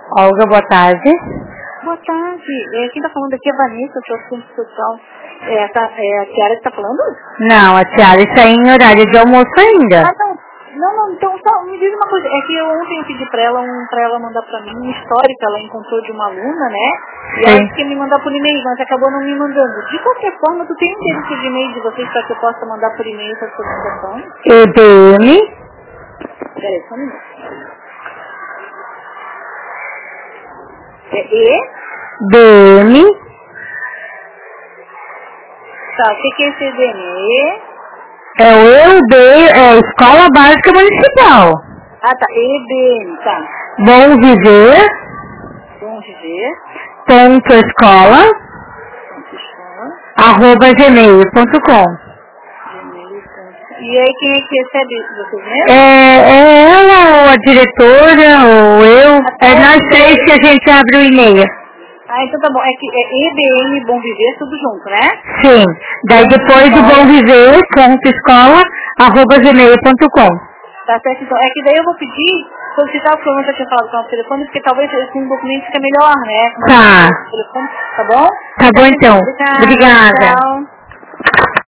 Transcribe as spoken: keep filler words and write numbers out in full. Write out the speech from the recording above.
Olga, boa tarde. Boa tarde. É, quem está falando aqui é a Vanessa, sou assistente social. É, tá, é a Tiara que está falando? Não, a Tiara está em horário de almoço ainda. Ah, não. Não, não, então só me diz uma coisa. É que eu ontem eu pedi para ela, um, pra ela mandar para mim um histórico que ela encontrou de uma aluna, né? E Sim. ela disse que ia me mandar por e-mail, mas acabou não me mandando. De qualquer forma, tu tem um endereço de e-mail de vocês para que eu possa mandar por e-mail essa solicitação? E B M. Peraí, só um minuto. É E? B M. Tá, o que, que é esse D M? E? É o E U B, é Escola Básica Municipal. Ah, tá. E B M, tá. Bom Viver. Bom viver. Ponto escola. Ponto escola. Arroba gmail ponto com. Gmail ponto com. E aí quem é que recebe vocês mesmos? É, é ela ou a diretora ou eu. É nós três que a gente abre o e-mail. Ah, então tá bom. É que é E B M Bom Viver, tudo junto, né? Sim. Daí Bom depois do escola. Bom Viver, ponto escola, arroba gmail ponto com. Tá certo, então. É que daí eu vou pedir, solicitar o que eu nunca tinha falado com o telefone, porque talvez assim um documento fica melhor, né? Tá. Telefone, tá bom? Tá bom então. Obrigada. Obrigada. Tchau.